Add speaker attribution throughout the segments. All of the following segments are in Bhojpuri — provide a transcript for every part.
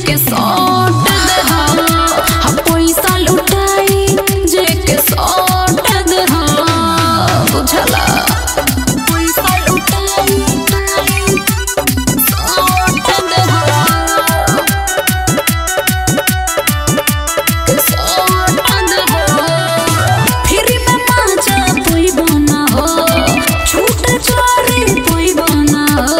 Speaker 1: के सौट दे हम पैसा लुटाई जे के सौट दे हम बुझला पैसा लुटाई सौट दे हम सौट दे हम फिर में माचा कोई बना हो छूट चोरी कोई बना हो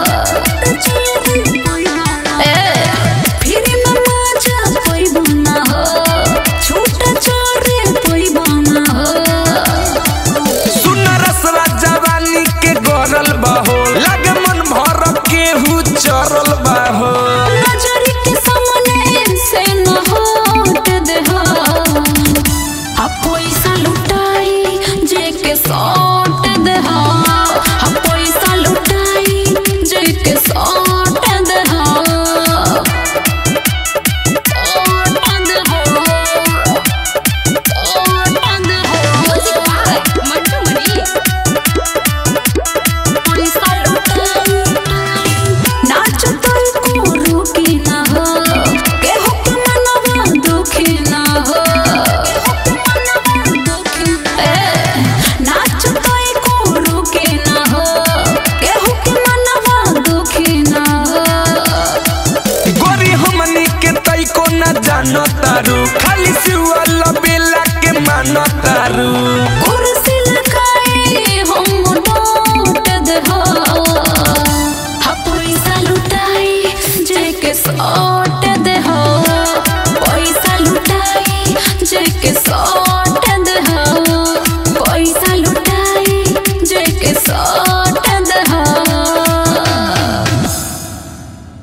Speaker 2: लगे मन भर केहू चरल बाहो
Speaker 1: नजर के सामने से न हट दे पैसा लुटाई जे के सौट दे पैसा लुटाई जे के सौट दे
Speaker 2: जानो तारू खाली सिवा बेला के मानो तारू।